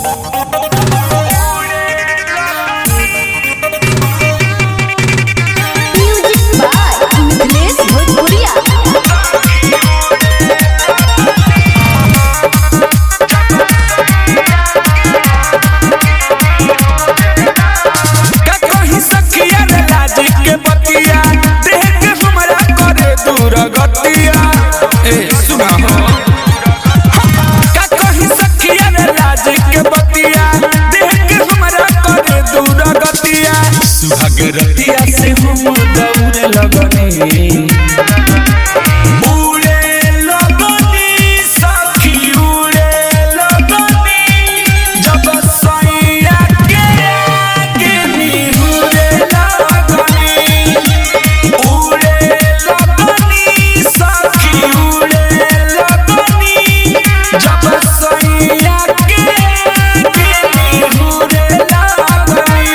सुहागरतिया से हम दौड़े लगनी उड़े लगनी सखी उड़े लगनी जब सैया के आगे निहुरे लगनी उड़े लगनी सखी उड़े लगनी जब सैया के आगे निहुरे लगनी।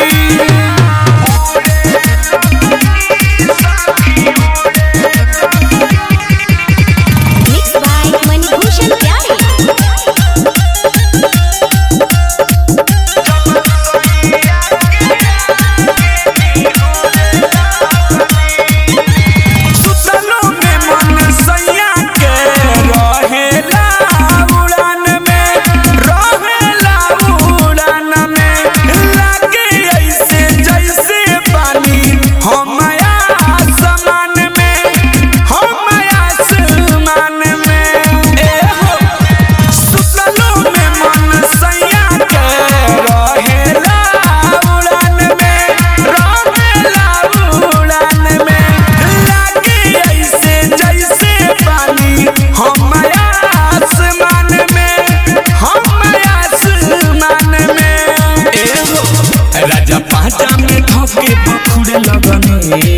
राजा पाचा में धोके बखुड़े लगनी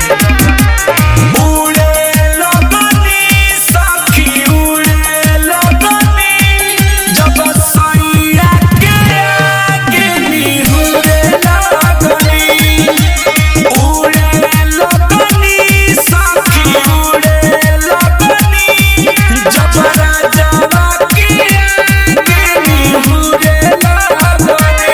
उड़े लगनी सखी उड़े लगनी जब सैया के आगे निहुरे लगनी उड़े लगनी सखी उड़े लगनी जब राजा के आगे निहुरे लगनी।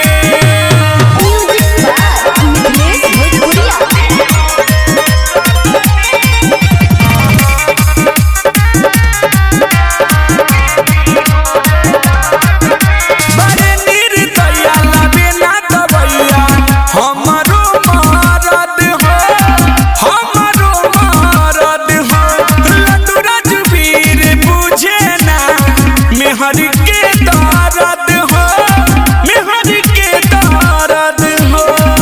मेहर के दर्द हो मेहर के दर्द हो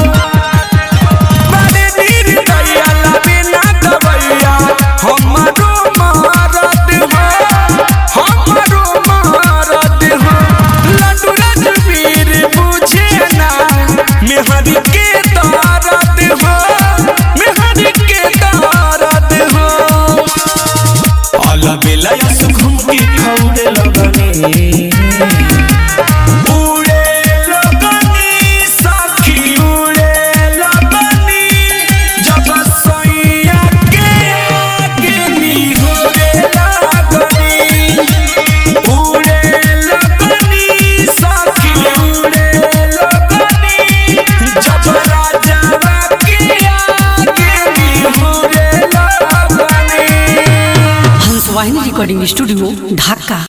बड़े निर्दया लबे ना दवैया हमरो मरद हो लड्डू राजवीर बुझे ना मेहर के दर्द हो मेहर के दर्द हो अलबेला सुखम के खौड़े लगनी उड़े लगनी सखी उड़े लगनी जब सैया के आगे निहुरे लगनी उड़े लगनी सखी उड़े लगनी जब राजा के आगे निहुरे लगनी। हंसवाहिनी रिकॉर्डिंग स्टूडियो ढाका।